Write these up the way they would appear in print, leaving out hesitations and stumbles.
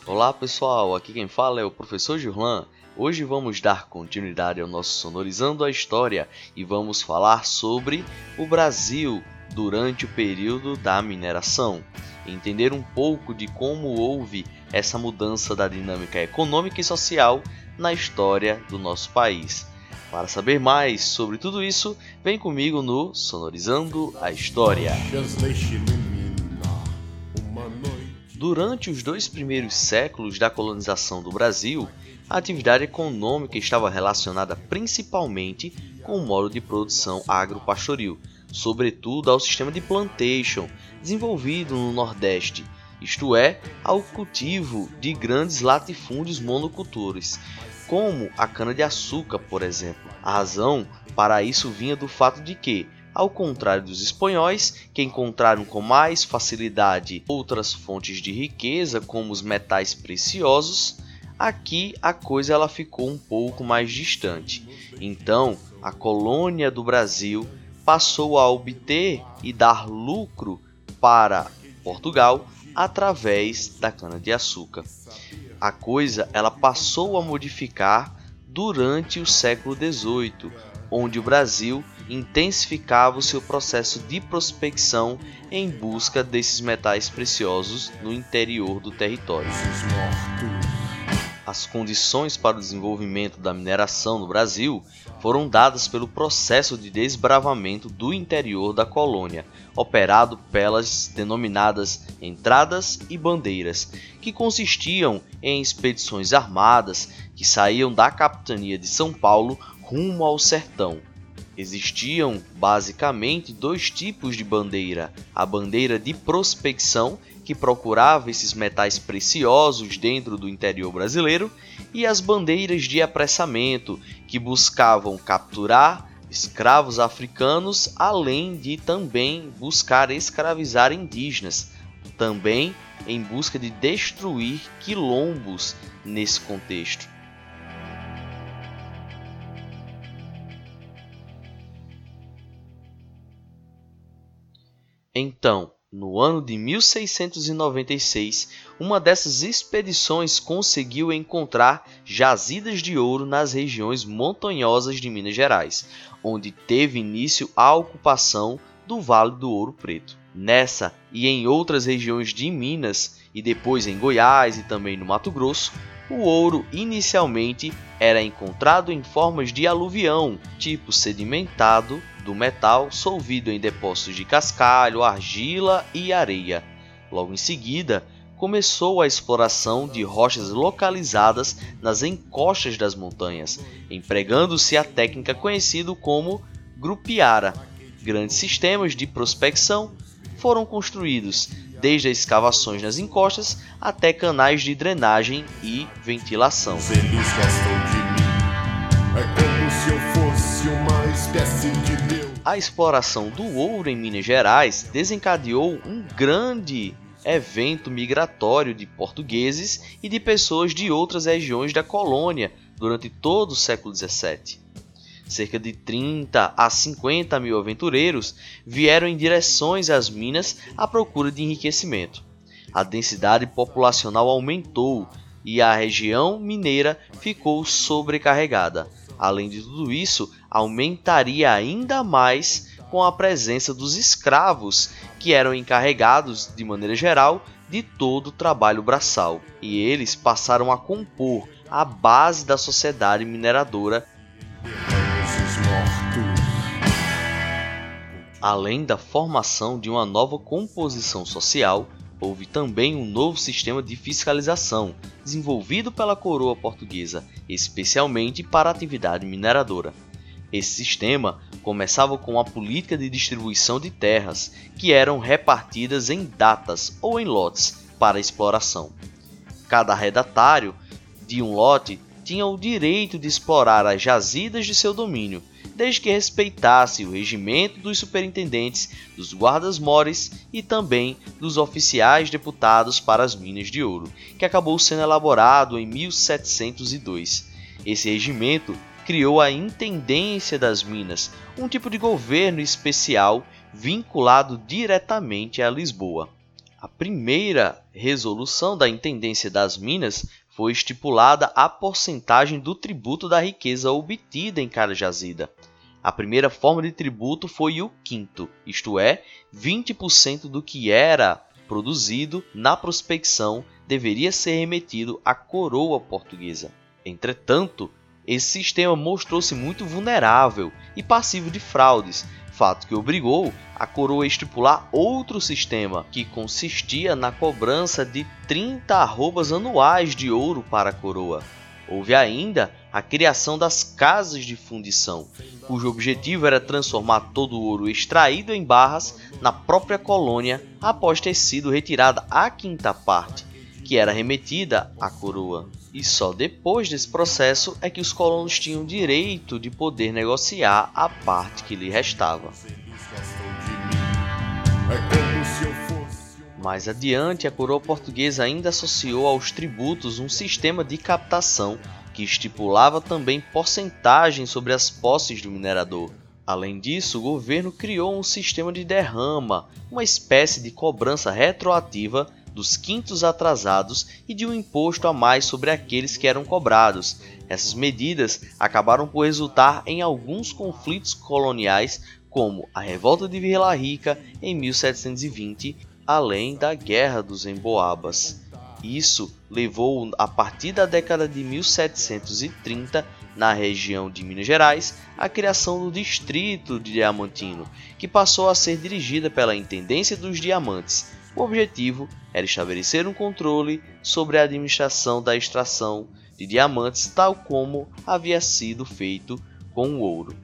Olá pessoal, aqui quem fala é o professor Gillan. Hoje vamos dar continuidade ao nosso Sonorizando a História e vamos falar sobre o Brasil durante o período da mineração. Entender um pouco de como houve essa mudança da dinâmica econômica e social na história do nosso país. Para saber mais sobre tudo isso, vem comigo no Sonorizando a História. Durante os 2 primeiros séculos da colonização do Brasil, a atividade econômica estava relacionada principalmente com o modo de produção agropastoril, sobretudo ao sistema de plantation desenvolvido no Nordeste, isto é, ao cultivo de grandes latifúndios monocultores, como a cana-de-açúcar, por exemplo. A razão para isso vinha do fato de que, ao contrário dos espanhóis, que encontraram com mais facilidade outras fontes de riqueza, como os metais preciosos, aqui a coisa ela ficou um pouco mais distante. Então, a colônia do Brasil passou a obter e dar lucro para Portugal através da cana-de-açúcar. A coisa ela passou a modificar durante o século XVIII, onde o Brasil intensificava o seu processo de prospecção em busca desses metais preciosos no interior do território. As condições para o desenvolvimento da mineração no Brasil foram dadas pelo processo de desbravamento do interior da colônia, operado pelas denominadas entradas e bandeiras, que consistiam em expedições armadas que saíam da capitania de São Paulo rumo ao sertão. Existiam basicamente 2 tipos de bandeira: a bandeira de prospecção, que procurava esses metais preciosos dentro do interior brasileiro, e as bandeiras de apressamento, que buscavam capturar escravos africanos, além de também buscar escravizar indígenas, também em busca de destruir quilombos nesse contexto. Então, no ano de 1696, uma dessas expedições conseguiu encontrar jazidas de ouro nas regiões montanhosas de Minas Gerais, onde teve início a ocupação do Vale do Ouro Preto. Nessa e em outras regiões de Minas, e depois em Goiás e também no Mato Grosso, o ouro inicialmente era encontrado em formas de aluvião, tipo sedimentado do metal solvido em depósitos de cascalho, argila e areia. Logo em seguida, começou a exploração de rochas localizadas nas encostas das montanhas, empregando-se a técnica conhecida como grupiara. Grandes sistemas de prospecção foram construídos, desde as escavações nas encostas até canais de drenagem e ventilação. Eles gostam de mim, é como se eu fosse uma espécie de Deus. A exploração do ouro em Minas Gerais desencadeou um grande evento migratório de portugueses e de pessoas de outras regiões da colônia durante todo o século XVII. Cerca de 30 a 50 mil aventureiros vieram em direções às minas à procura de enriquecimento. A densidade populacional aumentou e a região mineira ficou sobrecarregada. Além de tudo isso, aumentaria ainda mais com a presença dos escravos, que eram encarregados, de maneira geral, de todo o trabalho braçal, e eles passaram a compor a base da sociedade mineradora. Além da formação de uma nova composição social, houve também um novo sistema de fiscalização, desenvolvido pela coroa portuguesa, especialmente para a atividade mineradora. Esse sistema começava com a política de distribuição de terras, que eram repartidas em datas ou em lotes para exploração. Cada arrendatário de um lote tinha o direito de explorar as jazidas de seu domínio, desde que respeitasse o regimento dos superintendentes, dos guardas-mores e também dos oficiais deputados para as minas de ouro, que acabou sendo elaborado em 1702. Esse regimento criou a Intendência das Minas, um tipo de governo especial vinculado diretamente a Lisboa. A primeira resolução da Intendência das Minas foi estipulada a porcentagem do tributo da riqueza obtida em cada jazida. A primeira forma de tributo foi o quinto, isto é, 20% do que era produzido na prospecção deveria ser remetido à coroa portuguesa. Entretanto, esse sistema mostrou-se muito vulnerável e passivo de fraudes, fato que obrigou a coroa a estipular outro sistema, que consistia na cobrança de 30 arrobas anuais de ouro para a coroa. Houve ainda a criação das casas de fundição, cujo objetivo era transformar todo o ouro extraído em barras na própria colônia após ter sido retirada a quinta parte, que era remetida à coroa. E só depois desse processo é que os colonos tinham direito de poder negociar a parte que lhe restava. Mais adiante, a coroa portuguesa ainda associou aos tributos um sistema de captação que estipulava também porcentagem sobre as posses do minerador. Além disso, o governo criou um sistema de derrama, uma espécie de cobrança retroativa dos quintos atrasados e de um imposto a mais sobre aqueles que eram cobrados. Essas medidas acabaram por resultar em alguns conflitos coloniais, como a Revolta de Vila Rica em 1720, além da Guerra dos Emboabas. Isso levou, a partir da década de 1730, na região de Minas Gerais, à criação do Distrito de Diamantino, que passou a ser dirigida pela Intendência dos Diamantes. O objetivo era estabelecer um controle sobre a administração da extração de diamantes, tal como havia sido feito com o ouro.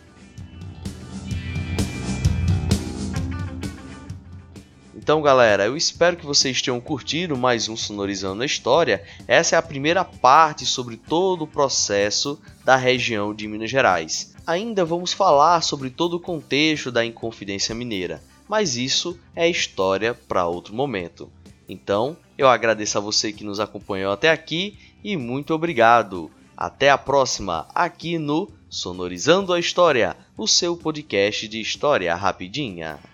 Então, galera, eu espero que vocês tenham curtido mais um Sonorizando a História. Essa é a primeira parte sobre todo o processo da região de Minas Gerais. Ainda vamos falar sobre todo o contexto da Inconfidência Mineira, mas isso é história para outro momento. Então, eu agradeço a você que nos acompanhou até aqui e muito obrigado. Até a próxima, aqui no Sonorizando a História, o seu podcast de história rapidinha.